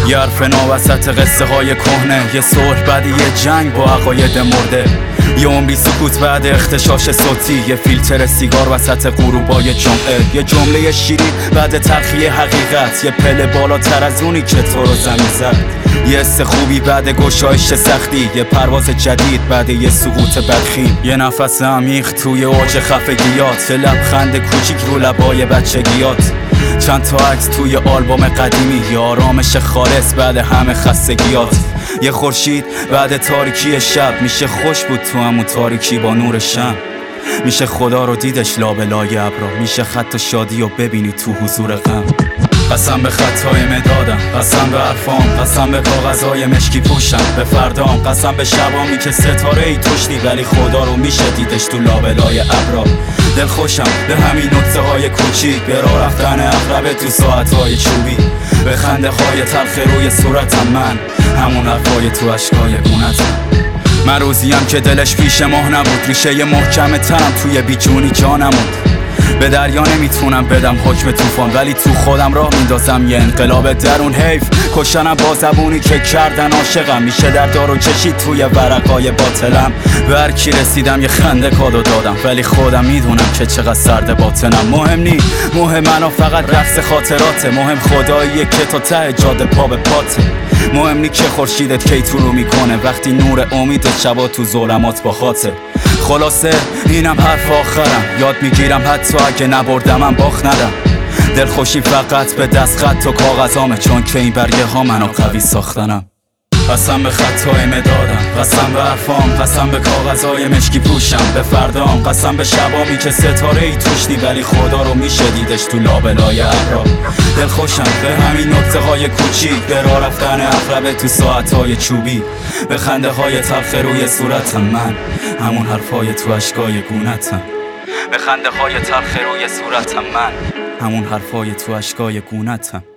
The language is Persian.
یه حرف نو وسط قصه های کهنه، یه صلح بعد یه جنگ با عقاید مرده، یه عمری سکوت بعد اختشاش صوتی، یه فیلتر سیگار وسط غروبای جمعه، یه جمله شیرین بعد تلخی حقیقت، یه پله بالاتر از اونی که تو رو زمین زد، یه حس خوبی بعد گشایش سختی، یه پرواز جدید بعد یه سقوط بدخیم، یه نفس عمیق توی اوج خفگیات، یه لبخند کوچیک رو لبای بچگیات، چند تا عکس توی آلبوم قدیمی، یه آرامش خالص بعد همه خستگیات، یه خورشید بعد تاریکی شب، میشه خوش بود تو همون تاریکی با نور شم، میشه خدا رو دیدش لابلای ابرا، میشه خط شادی رو ببینی تو حضور غم. قسم به خطای مدادم، قسم به حرفام، قسم به کاغذهای مشکی پوشم، به فردام، قسم به شبامی که ستاره ای توشتی ولی خدا رو میشه دیدش تو لابلای ابرا. دل خوشم به همین نکته های کوچیک، به راه رفتن عقربه تو ساعتهای چوبی، به خنده های تلخ روی صورتم، من همون حرفای تو اشکای گونتم. من روزیم که دلش پیش ماه نبود، ریشه محکم تنم توی بیجونی جانمون، به دریا نمیتونم بدم حکم طوفان ولی تو خودم راه میندازم یه انقلاب درون. حیف کشتنم با زبونی که کردن عاشقم، میشه در دارو کشید توی ورقای باطلم، به هر کی رسیدم یه خنده کادو دادم ولی خودم میدونم که چقدر سرد باطنم. مهم نی، مهم منو فقط رقص خاطراته، مهم خداییه که تا ته جاده پا به پاته، مهم نی که خورشیدت کی طلوع میکنه وقتی نور امید شبا تو ظلمات با خاطر. خلاصه اینم حرف آخرم، یاد میگیرم حتی اگه نبردمم باخت ندم، دلخوشی فقط به دست خط و کاغذامه، چون که این برگه ها منو قوی ساختنم. قسم به خطای مدادم، قسم به حرفام، قسم به کاغذهای مشکی پوشم، به فردام، قسم به شبامی که ستاره ای توشتی ولی خدا رو میشه دیدش تو لابلای ابرا. دل خوشم به همین نکته های کوچیک، به راه رفتن عقربه تو ساعتهای چوبی، به خنده های تلخ روی صورتم، من همون حرفای تو اشکای گونتم، به خنده های تلخ روی صورتم، من همون حرفای تو اشکای گونتم.